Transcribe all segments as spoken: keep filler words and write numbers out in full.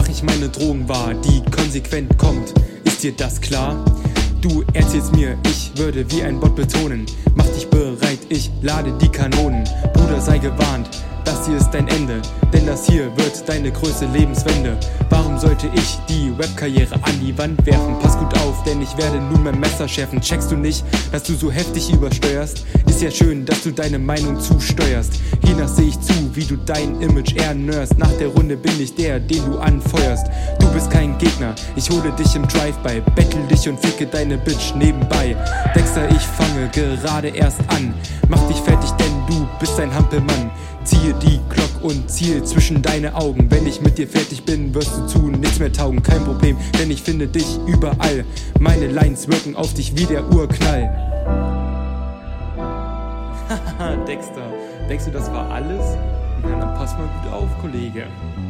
ich meine Drohung wahr, die konsequent kommt. Ist dir das klar? Du erzählst mir, ich würde wie ein Bot betonen. Mach dich bereit, ich lade die Kanonen. Bruder, sei gewarnt, das hier ist dein Ende, denn das hier wird deine größte Lebenswende. Warum sollte ich die Webkarriere an die Wand werfen? Pass gut auf, denn ich werde nun mein Messer schärfen. Checkst du nicht, dass du so heftig übersteuerst? Ist ja schön, dass du deine Meinung zusteuerst. Hiernach sehe ich zu, wie du dein Image erneuerst. Nach der Runde bin ich der, den du anfeuerst. Du bist kein Gegner, ich hole dich im Drive-By, bettel dich und ficke deine Bitch nebenbei. Dexter, ich fange gerade erst an. Mach dich fertig, denn du bist ein Hampelmann. Ziehe die Glock und ziel zwischen deine Augen. Wenn ich mit dir fertig bin, wirst du zu nichts mehr taugen. Kein Problem, denn ich finde dich überall. Meine Lines wirken auf dich wie der Urknall. Haha, Dexter, denkst du, das war alles? Na, dann pass mal gut auf, Kollege.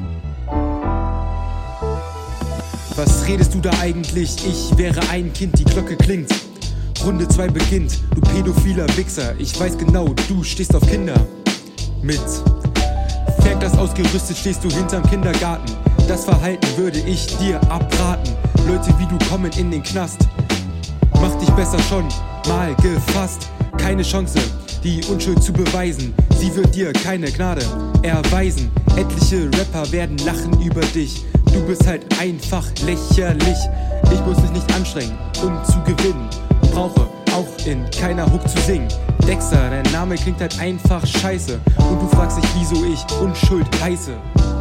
Was redest du da eigentlich? Ich wäre ein Kind, die Glocke klingt. Runde zwei beginnt, du pädophiler Wichser. Ich weiß genau, du stehst auf Kinder. Mit fängt das ausgerüstet, stehst du hinterm Kindergarten. Das Verhalten würde ich dir abraten. Leute wie du kommen in den Knast. Mach dich besser schon mal gefasst. Keine Chance, die Unschuld zu beweisen. Sie wird dir keine Gnade erweisen. Etliche Rapper werden lachen über dich. Du bist halt einfach lächerlich. Ich muss mich nicht anstrengen, um zu gewinnen. Brauche auch in keiner Hook zu singen. Dexter, dein Name klingt halt einfach scheiße. Und du fragst dich, wieso ich Unschuld heiße.